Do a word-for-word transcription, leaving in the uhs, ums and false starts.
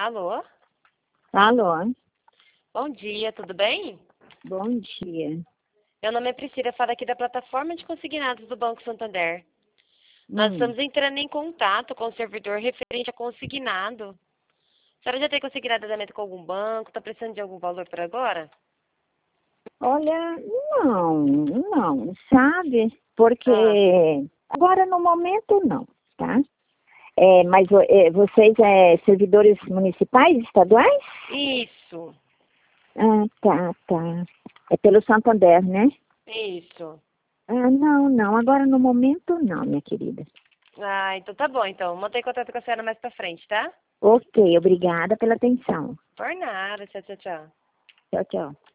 Alô? Alô, Bom dia, tudo bem? bom dia. Meu nome é Priscila, falo aqui da plataforma de consignados do Banco Santander. Nós Hum. estamos entrando em contato com o servidor referente a consignado. A senhora já tem consignado andamento com algum banco? Está precisando de algum valor por agora? Olha, não, não, sabe? Porque Ah, agora no momento não, tá? É, mas é, vocês é servidores municipais, estaduais? isso, Ah, tá, tá. É pelo Santander, né? isso. Ah, não, não, agora no momento não, minha querida. Ah, então tá bom, então. Mantém contato com a senhora mais pra frente, tá? Ok, obrigada pela atenção. Por nada, tchau, tchau, tchau. Tchau, tchau.